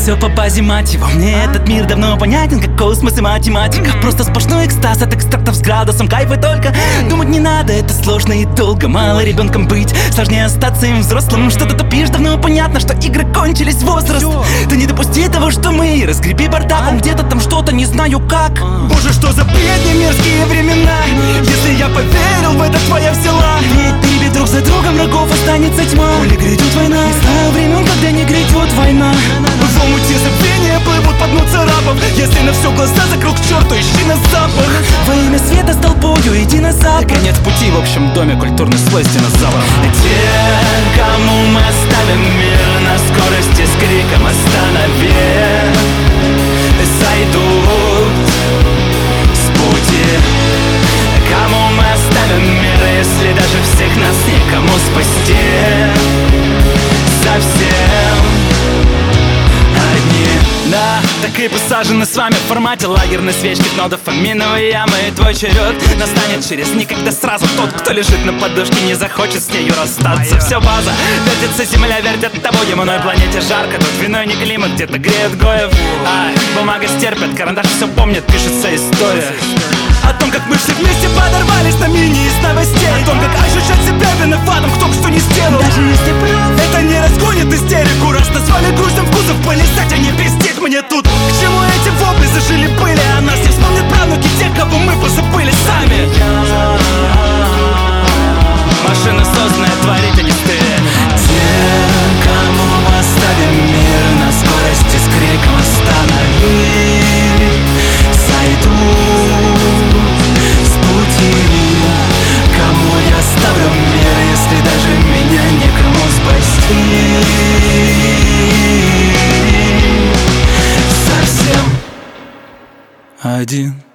все по базе, мать его. Мне этот мир давно понятен, как космос и математика. Просто сплошной экстаз от экстрактов с градусом кайфа только. Думать не надо, это сложно и долго. Мало ребенком быть, сложнее остаться им взрослым. Что ты тупишь, давно понятно, что игры кончились, возраст. Ты не допусти того, что мы разгреби бардак. Где-то там что-то, не знаю как. Боже, что за бредни, мерзкие времена. Если я поверил в это, твоя взяла. Ведь перебей друг за другом врагов, останется тьма. Коли грядет война, не знаю времен, когда не грядет война. В омуте забвения плывут по дну царапов. Если на все глаза закрыл к черту, ищи на запах. Во имя света с толпою иди на запад. Конец пути в общем доме, культурный слой с динозавров. Те, кому мы оставим мир на скорости с криком «Останови!», сойдут с пути. Кому мы оставим мир, если даже всех нас некому спасти? Совсем одни. Да, так и посажены с вами в формате лагерной свечки, дно дофаминовой ямы. И твой черед настанет через дни, когда сразу тот, кто лежит на подушке, не захочет с нею расстаться. Все база, вертится земля, вертит тобой. Земной планете жарко, тут виной не климат, где-то греет Гоев. Бумага стерпит, карандаш все помнит, пишется история о том, как мы все вместе подорвались на мини из новостей. О том, как ощущать себя виноватым, кто что не сделал. Даже если прав, это не разгонит истерику. Раз назвали грустным в кузов, полистать, а не пиздеть мне тут. К чему эти вопли зажили были? А нас не вспомнят правнуки тех, кого мы позабыли сами. машина созданная творить, а не ты. Те, кому мы оставим мир на скорости с криком «Останови!», сойдут с пути. Кому я оставлю мир, если даже меня некому спасти? Совсем один.